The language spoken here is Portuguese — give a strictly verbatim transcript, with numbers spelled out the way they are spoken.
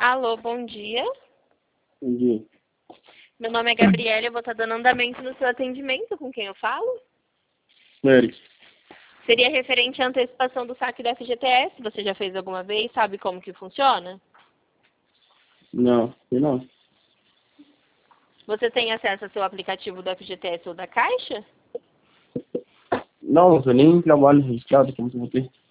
Alô, bom dia. Bom dia. Meu nome é Gabriela, eu vou estar dando andamento no seu atendimento. Com quem eu falo? Eric. Seria referente à antecipação do saque da F G T S. Você já fez alguma vez? Sabe como que funciona? Não, eu não. Você tem acesso ao seu aplicativo do F G T S ou da Caixa? Não, eu nem trabalho registrado, como que eu vou ter?